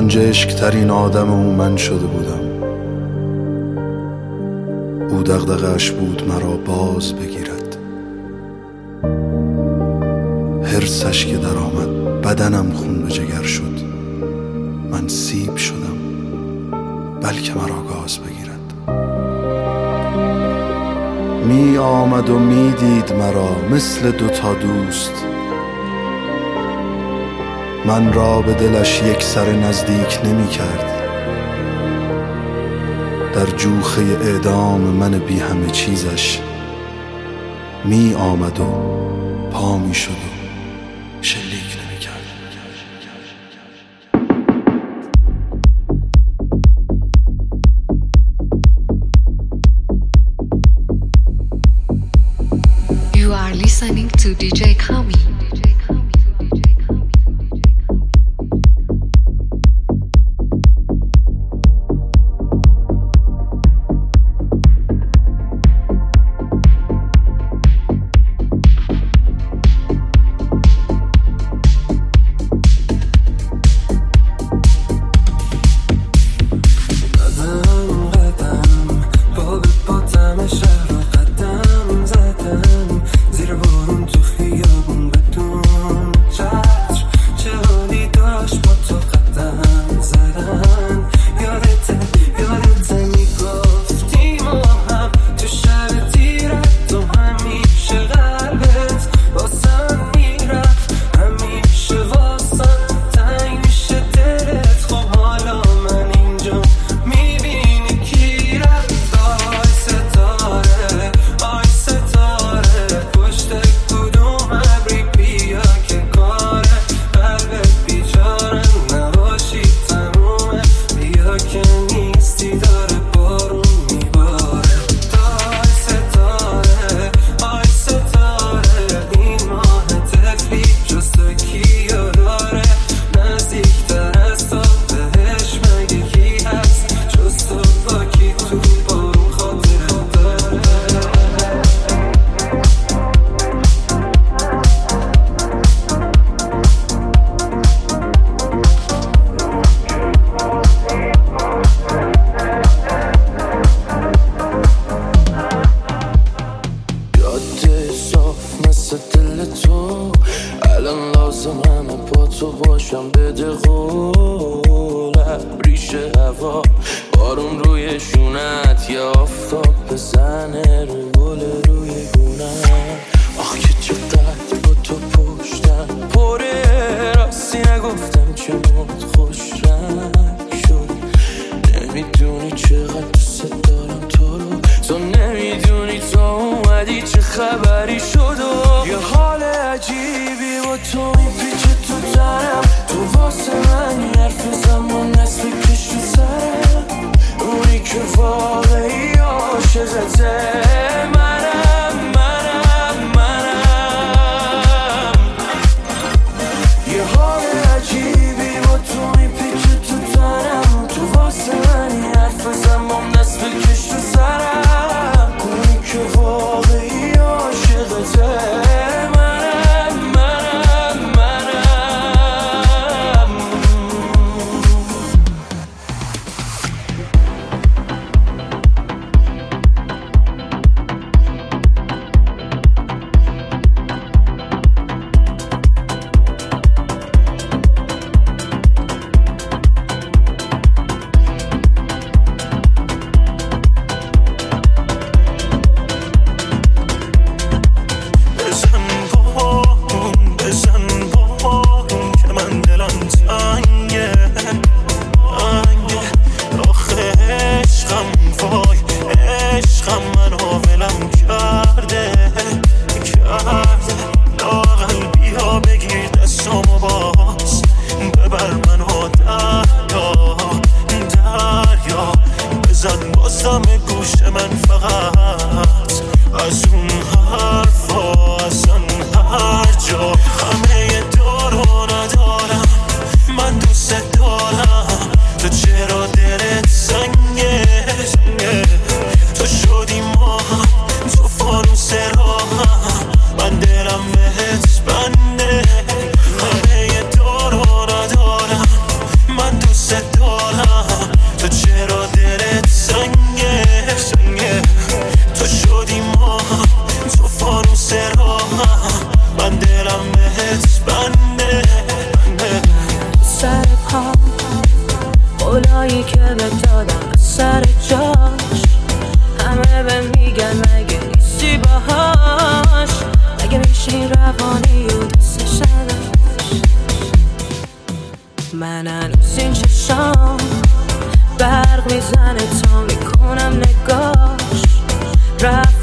گنجشک ترین آدم او من شده بودم. او دغدغه‌اش بود مرا باز بگیرد. حرصش که در آمد بدنم خون به جگر شد. من سیب شدم بلکه مرا گاز بگیرد. می آمد و می دید مرا مثل دوتا دوست. من را به دلش یک سر نزدیک نمی کرد. در جوخه اعدام من بی همه چیزش می آمد و پا می شد و شلیک نمی کرد. You are listening to DJ Kami. دوست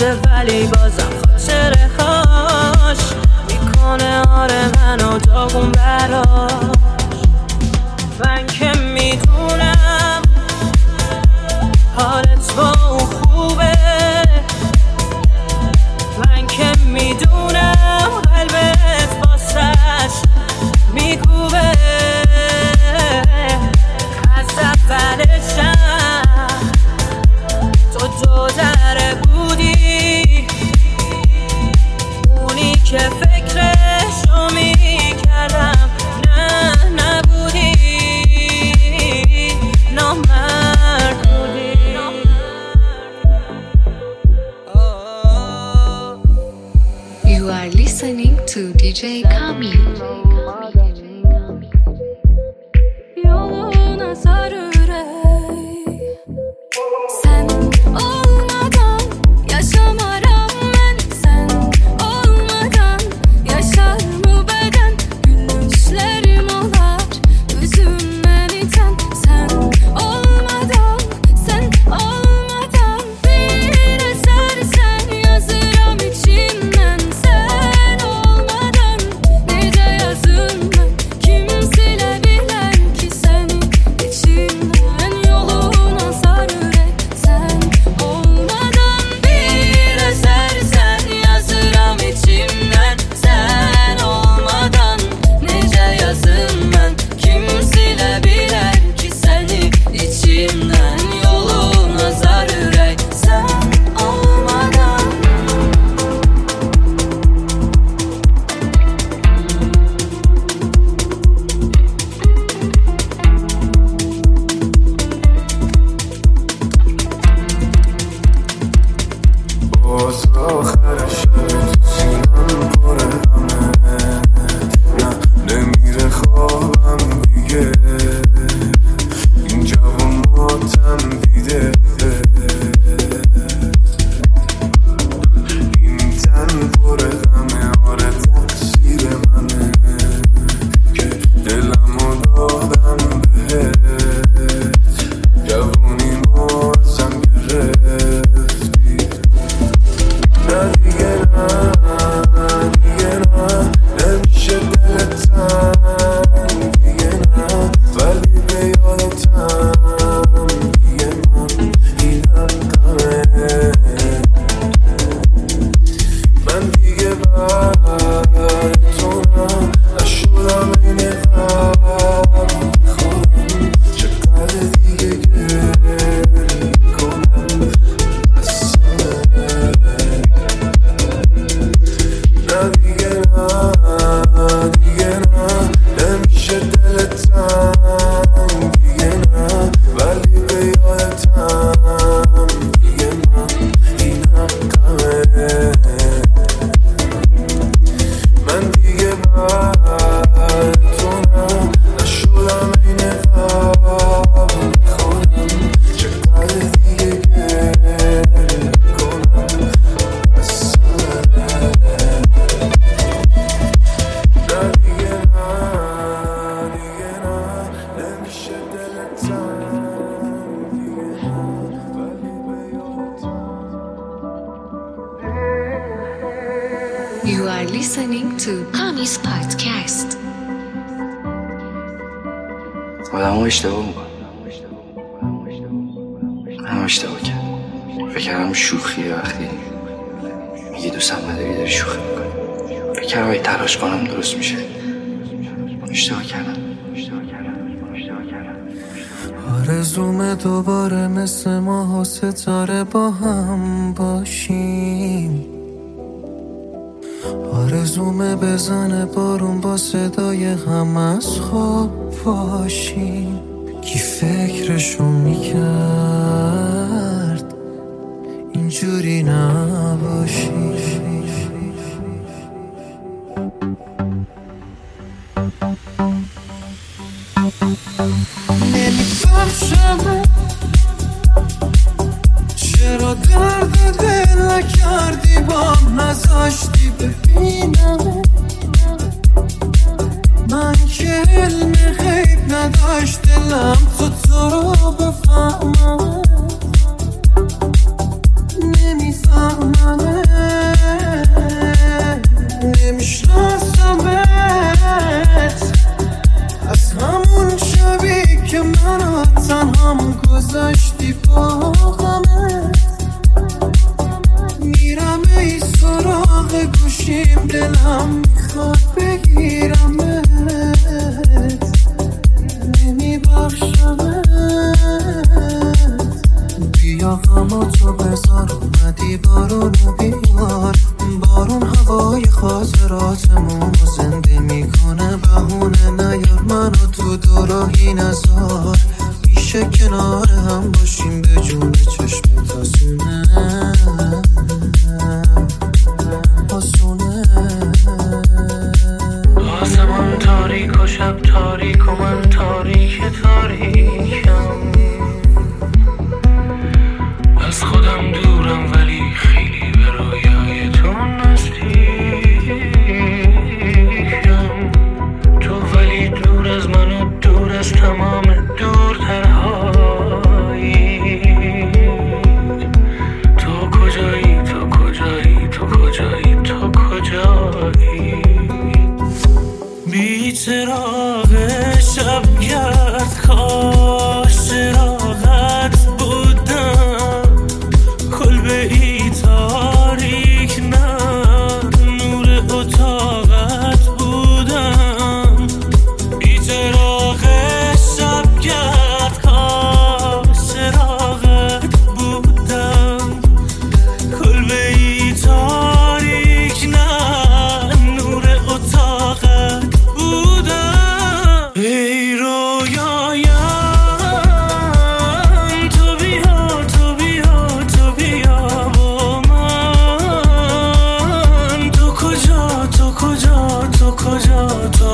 رفته ولی بازم خاطره هاش میکنه آره منو داغون براش. من که میدونم حالت با اون خوبه، من که میدونم قلبت واسش میکوبه. از اولشم تو دو دره بودی، اونی که فکرشو میکردم نه نبودی، نامرد بودی. You are listening to DJ Kami. Yoluna sarırey, sen olmadan yaşamaram ben. Sen olmadan yaşar mı beden? Gülüşlerim olar üzümden iten. Sen olmadan bir eser sen yazıram içimden. Sen olmadan nece yazım ben, kim silebilir ki seni içimden? Yoluna sarırey, sen olmadan bir eser sen yazıram içimden. Sen olmadan nece yazım ben, kim silebilir ki seni içimden? Yoluna sarırey, sen olmadan. باز آخر شب تو سینم پره غمه، نه نمیره خوابم دیگه. این جوان ماتم دیده، این تن پره غمه. آره تقصیر منه که دلمو دادم بهت، جوونیمو ازم گرفتی. نه دیگه نمیشه دلت تنگ دیگه، نه ولی به یادتم دیگه. من این حقمه، من دیگه بر تو نشدم این قبل خودم. چقدر دیگه گریه کنم بسمه. نه دیگه نمیشه دلت تنگ دیگه، نه ولی به یادتم دیگه. من این حقمه، من دیگه بر تو نشدم این قبل خودم. چقدر دیگه گریه کنم بسمه. نه دیگه نمیشه دلت تنگ دیگه، ولی به یادتم. You are listening to Kami's podcast. آدم ها اشتباه میکنم. من اشتباه کردم. فکر کردم شوخیه وقتی میگه دوستم نداری داری شوخی میکنی. فکر کردم اگه تلاش کنم درست میشه. اشتباه کردم. آرزومه دوباره مثل ماه و ستاره با هم باشیم. آرزومه بزنه بارون با صدای غم از خواب باشیم. کی فکرشو میکرد اینجوری نباشیم. نمیفهمم چرا درد دل نکردی بام، نذاشتی ببینم. من که علم غیب نداشت دلم تو رو بفهمم. نمیفهمم گذاشتی با غمت میرم ای سراغ گوشیم دلم میخواد بگیرمت نمیبخشمت بیا غماتو بذار اومدی بارونو بیار بارون هوای خاطراتمون رو زنده میکنه بهونه نیار منو تو دوراهی نذار میشه کنار هم باشیم به جون چشم تاسونه آسونه آسمان تاریک و شب تاریک و من تاریک تاریکم از خودم دورم ولی خیلی به رویای تو نزدیکم تو ولی دور از من و دور از تمام دورترهایی تو کجایی تو کجایی تو کجایی تو کجایی بی چراغ شب گرد کاش چراغت بودم کلبه ای تاریک نه نور اتاقت بودم بی چراغ شب گرد کاش چراغت بودم کلبه ای تاریک نه نور اتاقت بودم ای رویایم تو بیا تو بیا تو بیا با من تو کجا تو کجا تو کجا تا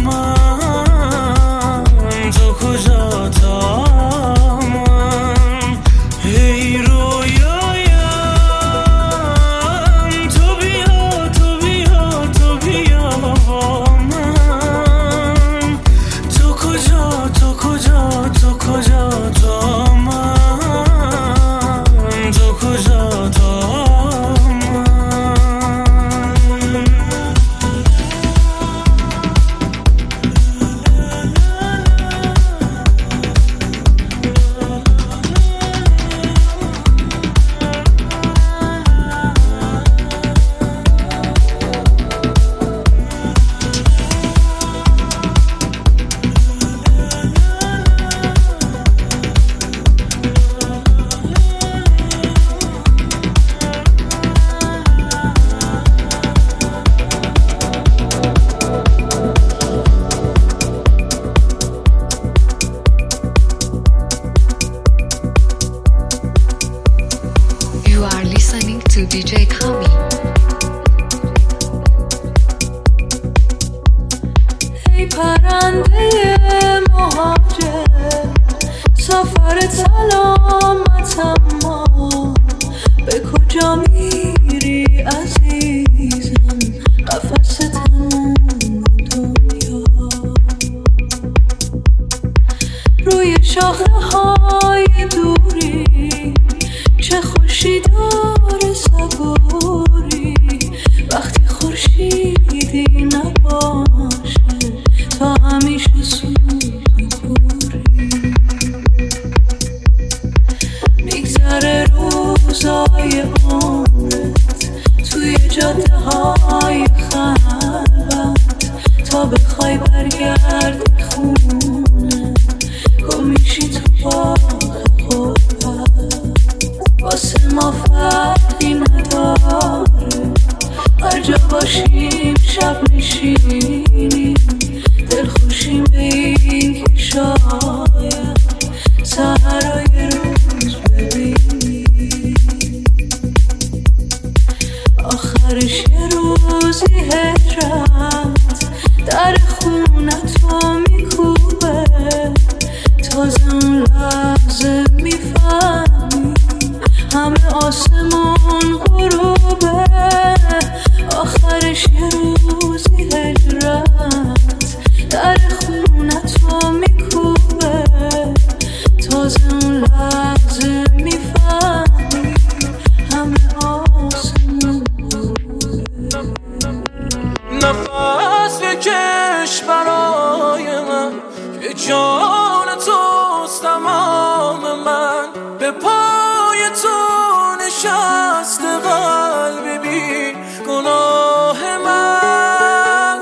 من تو کجا تا من ای رویایم تو بیا تو بیا تو بیا با من تو کجا تو کجا تو کجا تا من تو کجا تا من You are listening to DJ Kami. ای پرنده مهاجر سفرت سلامت اما به کجا میری عزیزم قفس تموم دنیا روی شاخه های دوری چه خوشی داره صبوری وقتی خورشیدی نباشه تا همیشه سود کوری میگذره روزای عمرت توی جاده های خلوت تا بخوای برگردی خونه گم میشی تو باغ قربت واسه ما فرقی نداره هر جا باشیم شب میشینیم دل خوشیم به این که شاید سهرای روز ببینیم آخرش یه روزی هجرت در خونتو میکوبه تازه اون لحظه میفهمی همه آسمون غروبه آخرش یه روزی هجرت در خونتو میکوبه تازه اون لحظه میفهمی همه آسمون غروبه نفس بکش برای من که جان توست تمام شکست قلب بی گناه من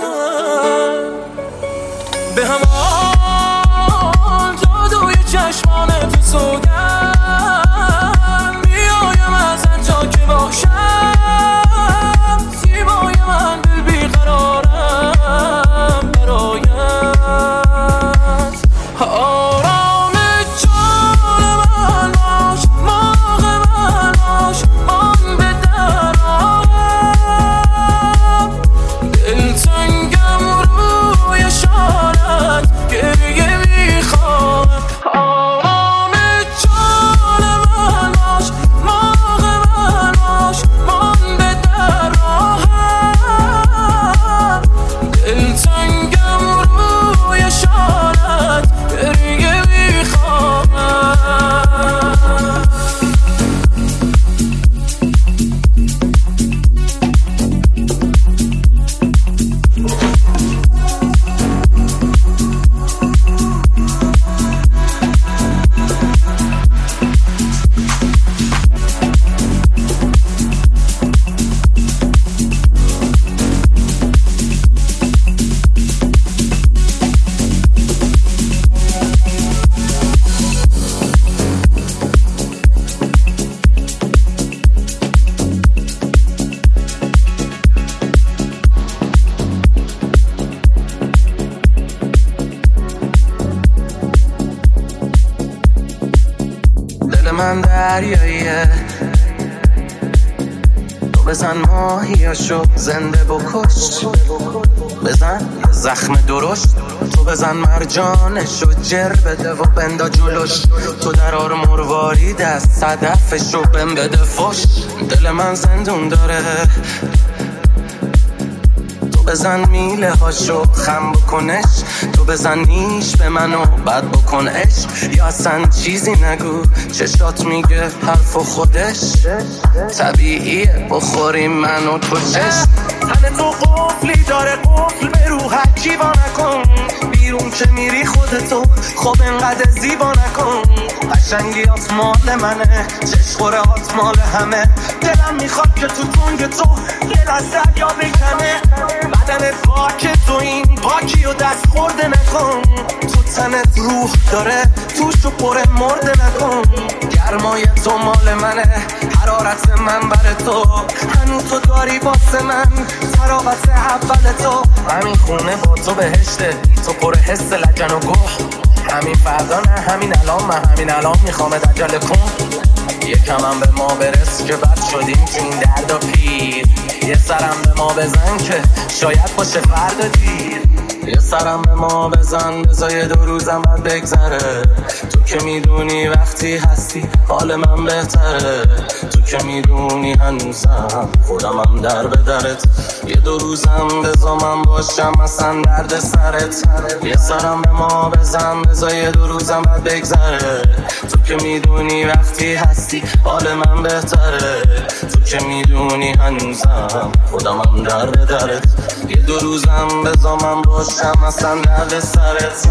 به همان جادوی چشمان تو سوگن بیایم از هر جا که باشم زیبای من دل بیقرارم برایت آرام جان من باش ماه من باش من به درام دلتنگم روی شانت گریه میخوام آرام جان من باش ماه من باش من به درام دلتنگم روی شانت گریه میخوام دل من دریاییه تو بزن ماهیاشو زنده بکش بزن یه زخم درشت تو بزن مرجانشو جر بده و بندا جلوش تو درار مروارید از صدفشو بهم بده فش دل من زندون داره تو بزن میله هاشو خم بکنش تو بزن نیش به منو بد بکن عشق یا اصلا چیزی نگو چشات میگه حرف و خودش طبیعیه بخوریم منو تو چشم تن تو قفلی داره قفل به روحت کیوا نکن بیرون که میری خودتو خب انقدر زیبا نکن قشنگیات مال منه چشخورهات مال همه دلم میخواد که تو تنگ تو دل از دریا بکنه بدنت پاک تو این پاکی و دست خورده نکن تو تنت روح داره توشو پر مرده نکن گرمای تو مال منه حرارت من بر تو هنو تو داری واسه من تراوت اول تو همین خونه با تو بهشته تو پر حس لجن و گوه همین فردا نه همین الان من همین الان میخوام عجله کن یکم هم به ما برس که بد شدیم تو این درد و پیر یه سرم به ما بزن که شاید باشه فردا دیر یه سرم به ما بزن بذار 2 روزم بعد بگذره تو که میدونی وقتی هستی حال من بهتره تو که میدونی هنوزم خودم هم در به درت یه 2 روزم بذار من باشم اصلا درد سرت یه سرم به ما بزن بذار 2 روزم بعد بگذره تو که میدونی وقتی هستی حال من بهتره تو که میدونی هنوزم خودم هم در به درت یه 2 روزم بذار من باشم اصلا درد سرت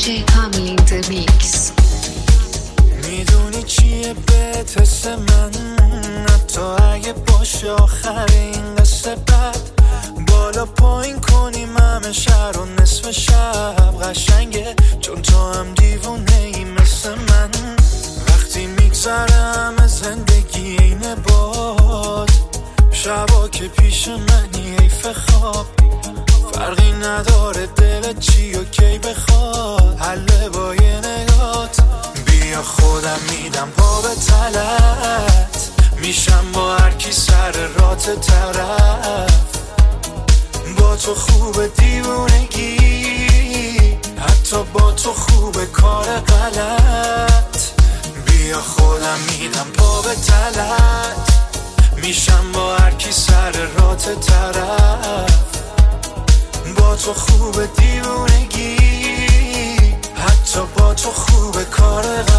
DJ Kamil in the mix. میدونی چیه بهت حس من، حتی اگه باشه آخر این قصه بد، بالا پایین کنیم همه شهر و نصف شب قشنگه، چون تو هم دیوونه ای مثل من. وقتی میگذره همه زندگی اینه باد، شبا که پیش منی حیف خواب، فرقی نداره دلت چی و کی بخواد، حله با یه نگات. بیا خودم میدم پا به تلت، میشم با هر کی سر رات طرف، با تو خوب دیوونگی، حتی با تو خوب کار غلط. بیا خودم میدم پا به تلت، میشم با هر کی سر رات طرف، با تو خوب دیوونگی، حتی با تو خوب کار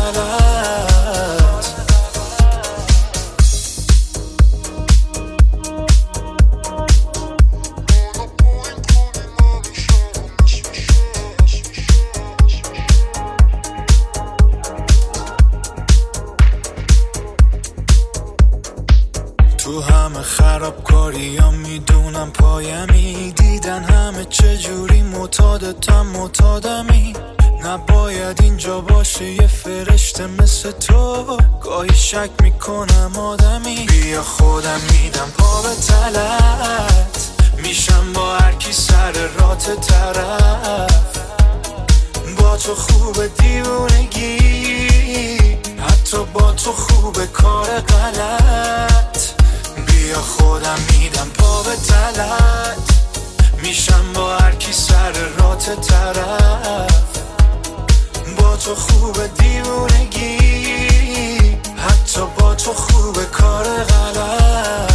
غلط. تو همه خرابکاری ها میدونم پایمی، دیدن همه چجوری معتادتم معتادمی، نباید اینجا باشه یه فرشته مثل تو، گاهی شک میکنم آدمی. بیا خودم میدم پا به تلت، میشم با هر کی سر رات طرف، با تو خوب دیوونگی، حتی با تو خوب کار غلط. بیا خودم میدم پا به تلت، میشم با هر کی سر رات طرف، با تو خوب دیوونگی، حتی با تو خوب کار غلط.